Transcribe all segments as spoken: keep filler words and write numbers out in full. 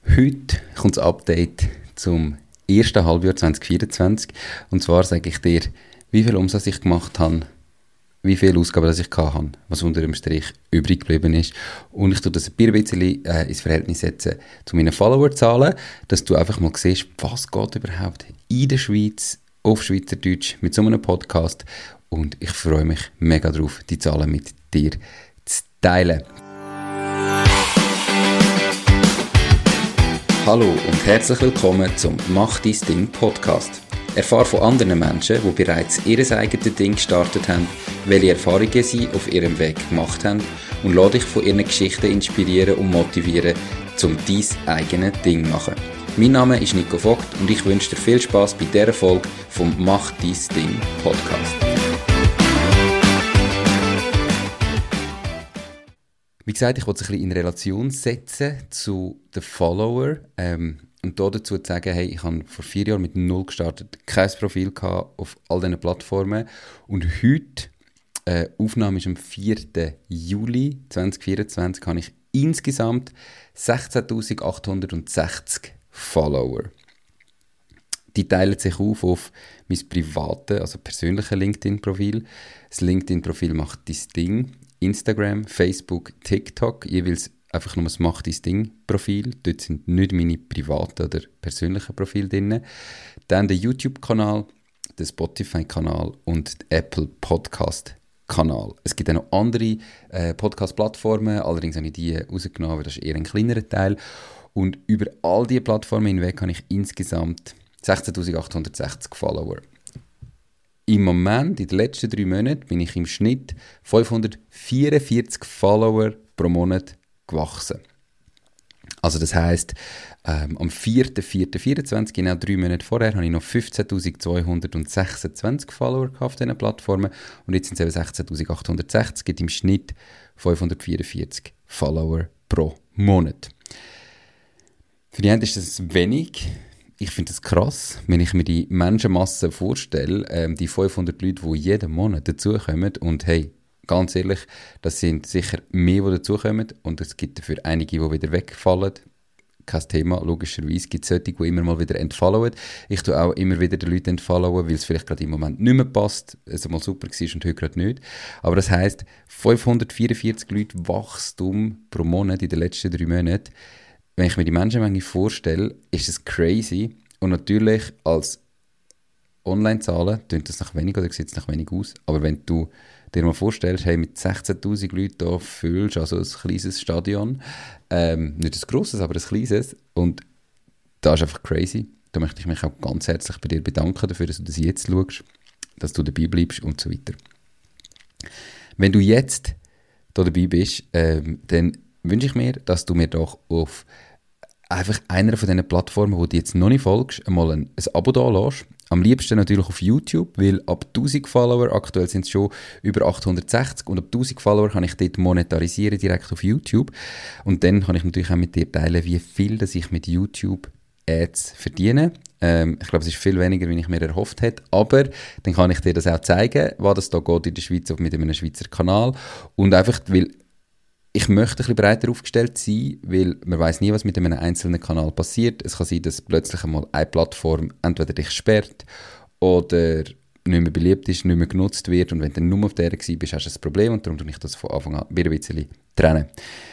Heute kommt das Update zum ersten Halbjahr zwanzig vierundzwanzig. Und zwar sage ich dir, wie viel Umsatz ich gemacht habe, wie viele Ausgaben das ich hatte, was unter dem Strich übrig geblieben ist. Und ich tue das ein bisschen äh, ins Verhältnis setzen zu meinen Followerzahlen, dass du einfach mal siehst, was geht überhaupt in der Schweiz auf Schweizerdeutsch mit so einem Podcast. Und ich freue mich mega drauf, die Zahlen mit dir zu teilen. Hallo und herzlich willkommen zum Mach dein Ding Podcast. Erfahre von anderen Menschen, die bereits ihr eigenes Ding gestartet haben, welche Erfahrungen sie auf ihrem Weg gemacht haben und lass dich von ihren Geschichten inspirieren und motivieren, um dein eigenes Ding zu machen. Mein Name ist Nico Vogt und ich wünsche dir viel Spass bei dieser Folge vom Mach dein Ding Podcast. Wie gesagt, ich wollte es ein bisschen in Relation setzen zu den Followern ähm, und da dazu sagen, hey, ich habe vor vier Jahren mit null gestartet, kein Profil gehabt auf all diesen Plattformen und heute, äh, Aufnahme ist am vierten Juli zwanzig vierundzwanzig, habe ich insgesamt sechzehntausendachthundertsechzig Follower. Die teilen sich auf auf mein privates, also persönliches LinkedIn-Profil. Das LinkedIn-Profil macht dein Ding. Instagram, Facebook, TikTok, jeweils einfach nur das «Mach dein Ding»-Profil. Dort sind nicht meine privaten oder persönlichen Profile drin. Dann der YouTube-Kanal, der Spotify-Kanal und der Apple Podcast-Kanal. Es gibt auch noch andere äh, Podcast-Plattformen, allerdings habe ich die rausgenommen, weil das ist eher ein kleinerer Teil. Und über all diese Plattformen hinweg habe ich insgesamt sechzehntausendachthundertsechzig Follower. Im Moment, in den letzten drei Monaten, bin ich im Schnitt fünfhundertvierundvierzig Follower pro Monat gewachsen. Also das heisst, ähm, am vierten vierten vierundzwanzig, genau drei Monate vorher, hatte ich noch fünfzehntausendzweihundertsechsundzwanzig Follower auf diesen Plattformen und jetzt sind es eben sechzehntausendachthundertsechzig, gibt im Schnitt fünfhundertvierundvierzig Follower pro Monat. Für die einen ist das wenig. Ich finde das krass, wenn ich mir die Menschenmasse vorstelle, ähm, die fünfhundert Leute, die jeden Monat dazukommen. Und hey, ganz ehrlich, das sind sicher mehr, die dazukommen. Und es gibt dafür einige, die wieder wegfallen. Kein Thema, logischerweise gibt es solche, die immer mal wieder entfollowen. Ich tue auch immer wieder den Leuten entfollowen, weil es vielleicht gerade im Moment nicht mehr passt, es mal super war und heute gerade nicht. Aber das heisst, fünfhundertvierundvierzig Leute Wachstum pro Monat in den letzten drei Monaten. Wenn ich mir die Menschenmenge vorstelle, ist es crazy. Und natürlich als Online-Zahlen klingt das nach wenig oder sieht es nach wenig aus. Aber wenn du dir mal vorstellst, hey, mit sechzehntausend Leuten da füllst, also ein kleines Stadion, ähm, nicht ein grosses, aber ein kleines, und das ist einfach crazy. Da möchte ich mich auch ganz herzlich bei dir bedanken dafür, dass du das jetzt schaust, dass du dabei bleibst und so weiter. Wenn du jetzt da dabei bist, ähm, dann wünsche ich mir, dass du mir doch auf einfach einer von diesen Plattformen, wo du jetzt noch nicht folgst, einmal ein, ein Abo da lässt. Am liebsten natürlich auf YouTube, weil ab tausend Follower, aktuell sind es schon über achthundertsechzig, und ab tausend Follower kann ich dort monetarisieren direkt auf YouTube. Und dann kann ich natürlich auch mit dir teilen, wie viel dass ich mit YouTube Ads verdiene. Ähm, ich glaube, es ist viel weniger, als ich mir erhofft hätte. Aber dann kann ich dir das auch zeigen, was das da geht in der Schweiz mit einem Schweizer Kanal. Und einfach, weil ich möchte ein bisschen breiter aufgestellt sein, weil man weiss nie, was mit einem einzelnen Kanal passiert. Es kann sein, dass plötzlich einmal eine Plattform entweder dich sperrt oder nicht mehr beliebt ist, nicht mehr genutzt wird. Und wenn du nur auf der gewesen bist, hast du ein Problem. Und darum tue ich das von Anfang an wieder ein bisschen trennen.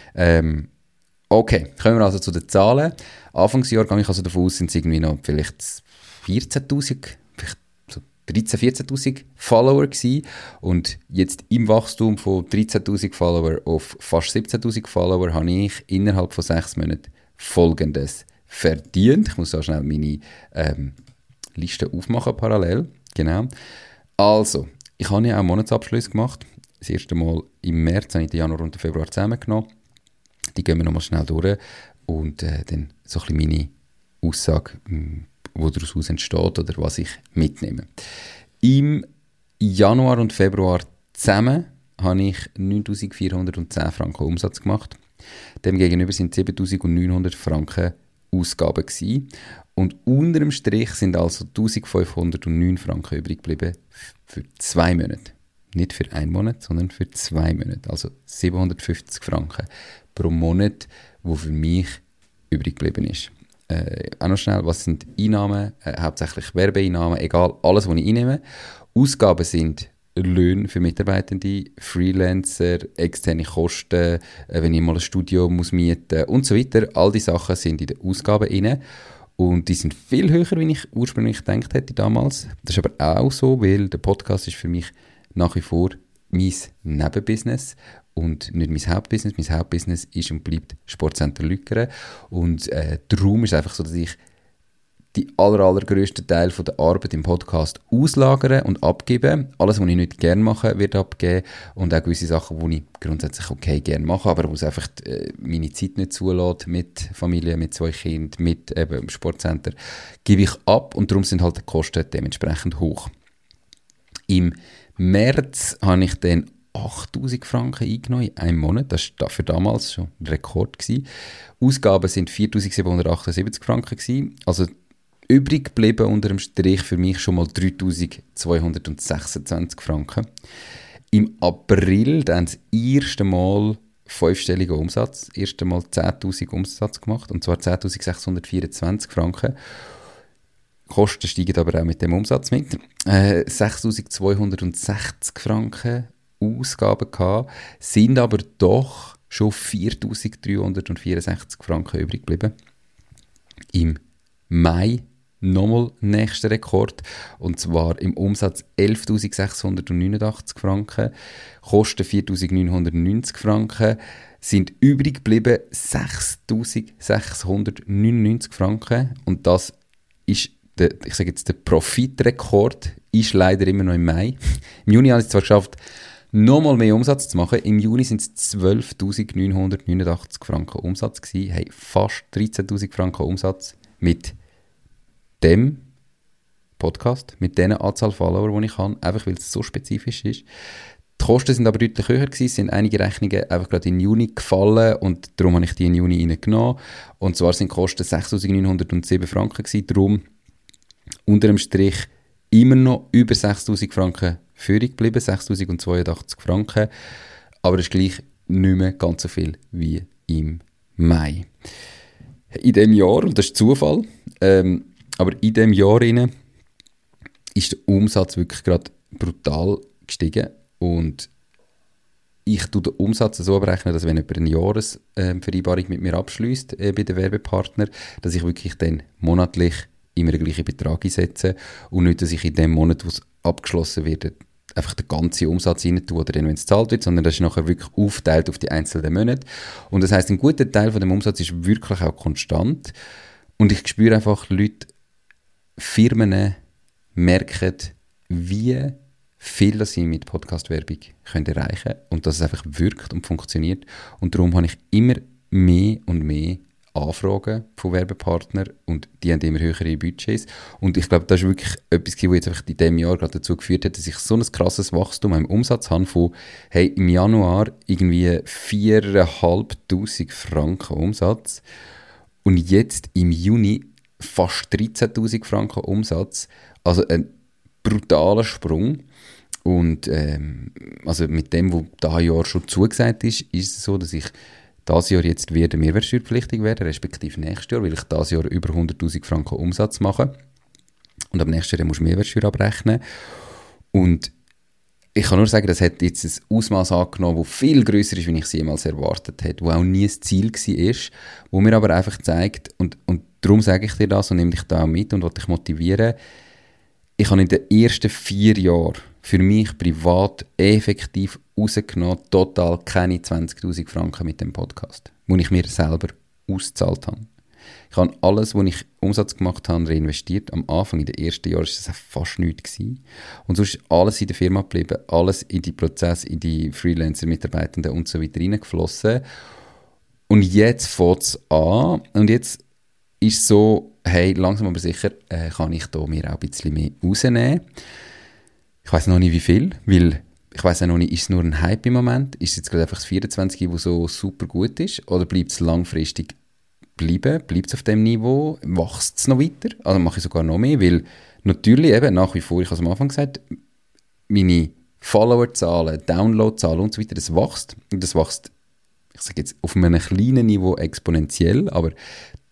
Ähm, okay, kommen wir also zu den Zahlen. Anfangsjahr gehe ich also davon aus, sind es irgendwie noch vielleicht vierzehntausend, vielleicht dreizehn-, vierzehntausend Follower gewesen. Und jetzt im Wachstum von dreizehntausend Follower auf fast siebzehntausend Follower habe ich innerhalb von sechs Monaten Folgendes verdient. Ich muss auch schnell meine ähm, Liste aufmachen parallel. Genau. Also, ich habe ja auch einen Monatsabschluss gemacht. Das erste Mal im März habe ich den Januar und den Februar zusammengenommen. Die gehen wir nochmal schnell durch und äh, dann so ein bisschen meine Aussage, wo daraus entsteht oder was ich mitnehme. Im Januar und Februar zusammen habe ich neuntausendvierhundertzehn Franken Umsatz gemacht. Demgegenüber sind siebentausendneunhundert Franken Ausgaben gewesen. Und unter dem Strich sind also eintausendfünfhundertneun Franken übrig geblieben für zwei Monate. Nicht für einen Monat, sondern für zwei Monate. Also siebenhundertfünfzig Franken pro Monat, wo für mich übrig geblieben ist. Äh, auch noch schnell, was sind Einnahmen? Äh, hauptsächlich Werbeeinnahmen, egal, alles, was ich einnehme. Ausgaben sind Löhne für Mitarbeitende, Freelancer, externe Kosten, äh, wenn ich mal ein Studio muss mieten und so weiter. All diese Sachen sind in den Ausgaben drin. Und die sind viel höher, wie ich ursprünglich gedacht hätte damals. Das ist aber auch so, weil der Podcast ist für mich nach wie vor mein Nebenbusiness und nicht mein Hauptbusiness. Mein Hauptbusiness ist und bleibt Sportcenter Lückeren. Und äh, darum ist es einfach so, dass ich die aller, allergrössten Teil von der Arbeit im Podcast auslagern und abgeben. Alles, was ich nicht gerne mache, wird abgeben. Und auch gewisse Sachen, die ich grundsätzlich okay gerne mache, aber wo es einfach äh, meine Zeit nicht zulässt, mit Familie, mit zwei Kindern, mit eben im Sportcenter, gebe ich ab. Und darum sind halt die Kosten dementsprechend hoch. Im März habe ich dann achttausend Franken eingenommen in einem Monat. Das war für damals schon ein Rekord gewesen. Ausgaben sind viertausendsiebenhundertachtundsiebzig Franken gewesen. Also übrig geblieben unter dem Strich für mich schon mal dreitausendzweihundertsechsundzwanzig Franken. Im April dann das erste Mal fünfstelliger Umsatz. Das erste Mal zehntausend Umsatz gemacht. Und zwar zehntausendsechshundertvierundzwanzig Franken. Kosten steigen aber auch mit dem Umsatz mit. Äh, sechstausendzweihundertsechzig Franken Ausgaben gehabt, sind aber doch schon viertausenddreihundertvierundsechzig Franken übrig geblieben. Im Mai nochmal nächster Rekord, und zwar im Umsatz elftausendsechshundertneunundachtzig Franken, Kosten viertausendneunhundertneunzig Franken, sind übrig geblieben sechstausendsechshundertneunundneunzig Franken, und das ist der, ich sage jetzt, der Profitrekord, ist leider immer noch im Mai. Im Juni habe ich es zwar geschafft, nochmal mehr Umsatz zu machen. Im Juni sind es zwölftausendneunhundertneunundachtzig Franken Umsatz gewesen. Hey, fast dreizehntausend Franken Umsatz mit dem Podcast, mit dieser Anzahl Follower, die ich habe, einfach weil es so spezifisch ist. Die Kosten sind aber deutlich höher gewesen, es sind einige Rechnungen einfach gerade in Juni gefallen und darum habe ich die in Juni reingenommen. Und zwar sind die Kosten sechstausendneunhundertsieben Franken gewesen, darum unter dem Strich immer noch über sechstausend Franken führig geblieben, sechstausendzweiundachtzig Franken, aber es ist gleich nicht mehr ganz so viel wie im Mai. In diesem Jahr, und das ist Zufall, ähm, aber in diesem Jahr rein ist der Umsatz wirklich gerade brutal gestiegen, und ich tue den Umsatz so abrechnen, dass wenn jemand eine Jahresvereinbarung mit mir abschliesst äh, bei den Werbepartnern, dass ich wirklich dann monatlich immer den gleichen Betrag einsetze und nicht, dass ich in dem Monat, wo es abgeschlossen wird, einfach den ganzen Umsatz rein tue oder dann, wenn es gezahlt wird, sondern das ist nachher wirklich aufteilt auf die einzelnen Monate. Und das heisst, ein guter Teil von dem Umsatz ist wirklich auch konstant. Und ich spüre einfach, Leute, Firmen merken, wie viel das sie mit Podcast-Werbung können erreichen können und dass es einfach wirkt und funktioniert. Und darum habe ich immer mehr und mehr Anfragen von Werbepartnern und die haben immer höhere Budgets. Und ich glaube, das ist wirklich etwas, was jetzt einfach in diesem Jahr gerade dazu geführt hat, dass ich so ein krasses Wachstum im Umsatz habe von, hey, im Januar irgendwie viertausendfünfhundert Franken Umsatz und jetzt im Juni fast dreizehntausend Franken Umsatz. Also ein brutaler Sprung. Und ähm, also mit dem, was dieses Jahr schon zugesagt ist, ist es so, dass ich dieses Jahr jetzt wieder mehrwertsteuerpflichtig werde, respektive nächstes Jahr, weil ich dieses Jahr über hunderttausend Franken Umsatz mache. Und ab nächstes Jahr musst du Mehrwertsteuer abrechnen. Und ich kann nur sagen, das hat jetzt ein Ausmaß angenommen, das viel grösser ist, als ich es jemals erwartet hätte, wo auch nie ein Ziel war, wo mir aber einfach zeigt, und, und darum sage ich dir das und nehme dich da auch mit und will dich motivieren, ich habe in den ersten vier Jahren für mich privat effektiv rausgenommen, total keine zwanzigtausend Franken mit dem Podcast, wo ich mir selber ausgezahlt habe. Ich habe alles, was ich Umsatz gemacht habe, reinvestiert. Am Anfang, in den ersten Jahren, war das fast nichts gewesen. Und sonst ist alles in der Firma geblieben, alles in die Prozesse, in die Freelancer, Mitarbeitenden und so weiter reingeflossen. Und jetzt fängt es an und jetzt ist es so, hey, langsam aber sicher äh, kann ich da mir auch ein bisschen mehr rausnehmen. Ich weiss noch nicht, wie viel, weil ich weiss auch noch nicht, ist es nur ein Hype im Moment? Ist es jetzt gerade einfach das vierundzwanzig, das so super gut ist? Oder bleibt es langfristig bleiben? Bleibt es auf dem Niveau? Wächst es noch weiter? Also mache ich sogar noch mehr, weil natürlich eben nach wie vor, ich habe es am Anfang gesagt, meine Followerzahlen, Downloadzahlen und so weiter, das wächst. Und das wächst, ich sage jetzt, auf einem kleinen Niveau exponentiell, aber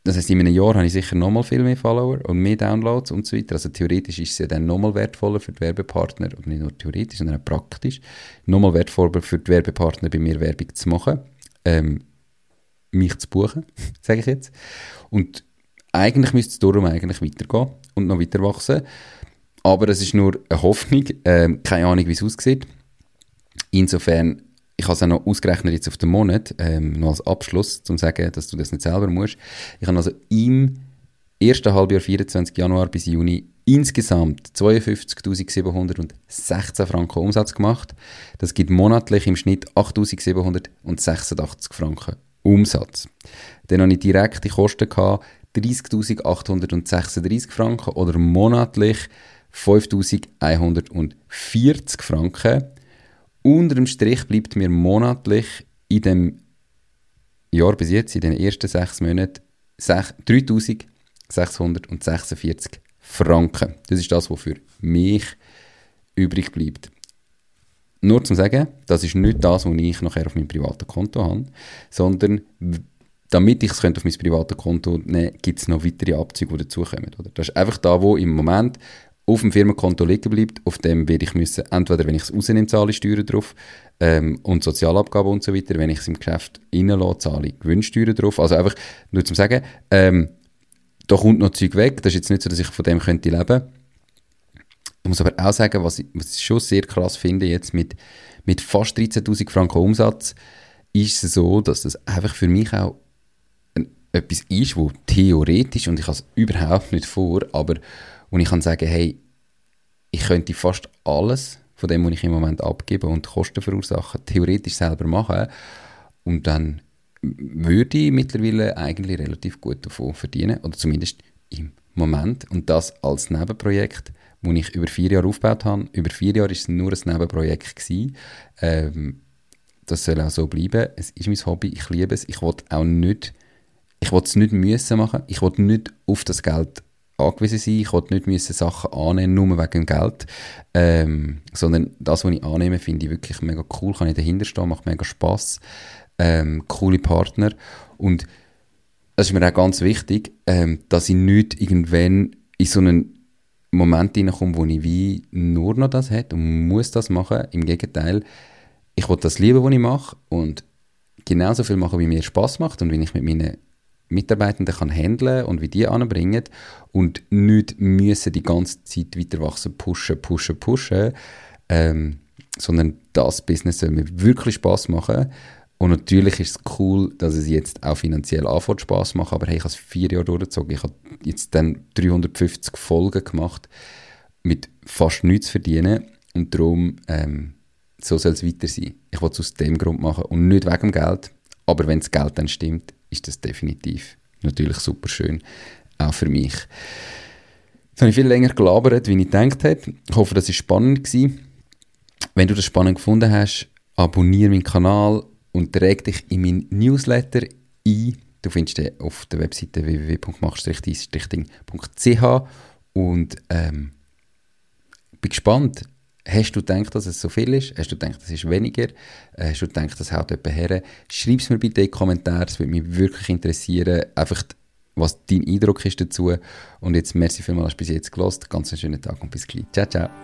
Das heisst, in einem Jahr habe ich sicher nochmal viel mehr Follower und mehr Downloads und so weiter. Also theoretisch ist es ja dann nochmal wertvoller für die Werbepartner, und nicht nur theoretisch, sondern auch praktisch, nochmal wertvoller für die Werbepartner, bei mir Werbung zu machen, ähm, mich zu buchen, sage ich jetzt. Und eigentlich müsste es darum eigentlich weitergehen und noch weiter wachsen. Aber es ist nur eine Hoffnung, ähm, keine Ahnung, wie es aussieht. Insofern, ich habe es auch noch ausgerechnet jetzt auf den Monat, ähm, noch als Abschluss, um zu sagen, dass du das nicht selber musst. Ich habe also im ersten Halbjahr vierundzwanzig Januar bis Juni insgesamt zweiundfünfzigtausendsiebenhundertsechzehn Franken Umsatz gemacht. Das gibt monatlich im Schnitt achttausendsiebenhundertsechsundachtzig Franken Umsatz. Dann hatte ich direkte Kosten, dreißigtausendachthundertsechsunddreißig Franken oder monatlich fünftausendeinhundertvierzig Franken. Unter dem Strich bleibt mir monatlich in dem Jahr bis jetzt, in den ersten sechs Monaten, dreitausendsechshundertsechsundvierzig Franken. Das ist das, was für mich übrig bleibt. Nur zum Sagen, das ist nicht das, was ich nachher auf meinem privaten Konto habe, sondern damit ich es auf mein privates Konto nehmen könnte, gibt es noch weitere Abzüge, die dazukommen. Oder? Das ist einfach da, wo im Moment auf dem Firmenkonto liegen bleibt, auf dem werde ich müssen, entweder wenn ich es rausnehme, zahle ich Steuern drauf ähm, und Sozialabgaben und so weiter, wenn ich es im Geschäft reinlasse, zahle ich Gewinnsteuern drauf. Also einfach nur zum Sagen, ähm, da kommt noch Zeug weg, das ist jetzt nicht so, dass ich von dem könnte leben. Ich muss aber auch sagen, was ich, was ich schon sehr krass finde, jetzt mit, mit fast dreizehntausend Franken Umsatz, ist es so, dass das einfach für mich auch ein, etwas ist, wo theoretisch, und ich habe es überhaupt nicht vor, aber und ich kann sagen, hey, ich könnte fast alles von dem, was ich im Moment abgebe und Kosten verursachen, theoretisch selber machen. Und dann würde ich mittlerweile eigentlich relativ gut davon verdienen. Oder zumindest im Moment. Und das als Nebenprojekt, das ich über vier Jahre aufgebaut habe. Über vier Jahre war es nur ein Nebenprojekt gewesen. Ähm, das soll auch so bleiben. Es ist mein Hobby, ich liebe es. Ich will auch nicht, ich will es nicht müssen machen. Ich will nicht auf das Geld angewiesen sein. Ich wollte nicht müssen Sachen annehmen, nur wegen dem Geld. Ähm, sondern das, was ich annehme, finde ich wirklich mega cool. Kann ich dahinter stehen, macht mega Spass. Ähm, coole Partner. Und es ist mir auch ganz wichtig, ähm, dass ich nicht irgendwann in so einen Moment hineinkomme, wo ich wie nur noch das hätte und muss das machen. Im Gegenteil, ich will das lieben, was ich mache und genauso viel machen, wie mir Spass macht und wie ich mit meinen Mitarbeitenden kann handeln und wie die anbringen und nicht müssen die ganze Zeit weiter wachsen, pushen, pushen, pushen, ähm, sondern das Business soll mir wirklich Spass machen. Und natürlich ist es cool, dass es jetzt auch finanziell anfängt Spass macht, aber hey, ich habe es vier Jahre durchgezogen. Ich habe jetzt dann dreihundertfünfzig Folgen gemacht, mit fast nichts verdienen und darum, ähm, so soll es weiter sein. Ich will es aus dem Grund machen und nicht wegen dem Geld, aber wenn das Geld dann stimmt, ist das definitiv natürlich super schön, auch für mich. Jetzt habe ich viel länger gelabert, wie ich gedacht habe. Ich hoffe, das war spannend gewesen. Wenn du das spannend gefunden hast, abonniere meinen Kanal und trag dich in meinen Newsletter ein. Du findest den auf der Webseite w w w punkt mach dies ding punkt c h und ähm, bin gespannt. Hast du gedacht, dass es so viel ist? Hast du gedacht, es ist weniger? Hast du gedacht, das haut jemand her? Schreib es mir bitte in die Kommentare, es würde mich wirklich interessieren, einfach was dein Eindruck ist dazu. Und jetzt merci vielmals, dass du bis jetzt gehört hast. Ganz einen schönen Tag und bis gleich. Ciao, ciao.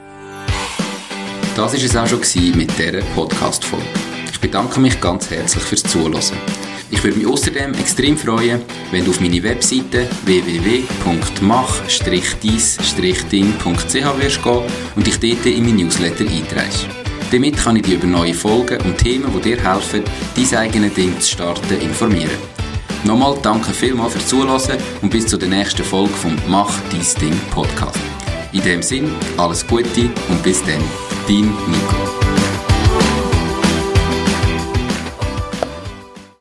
Das war es auch schon mit dieser Podcast-Folge. Ich bedanke mich ganz herzlich fürs Zuhören. Ich würde mich außerdem extrem freuen, wenn du auf meine Webseite w w w punkt mach dies ding punkt c h wirst gehen und dich dort in mein Newsletter einträgst. Damit kann ich dich über neue Folgen und Themen, die dir helfen, dein eigenes Ding zu starten, informieren. Nochmal danke vielmals fürs Zuhören und bis zur nächsten Folge vom Mach dies Ding Podcast. In dem Sinn, alles Gute und bis dann, dein Nico.